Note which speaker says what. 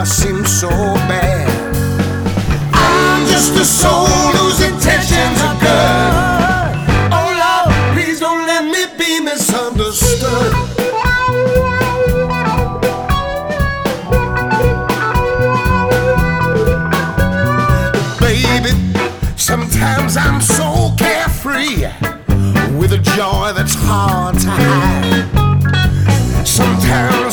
Speaker 1: I seem so bad. I'm just a soul whose intentions are good. Oh Lord, please don't let me be misunderstood. Baby, sometimes I'm so carefree, with a joy that's hard to hide. Sometimes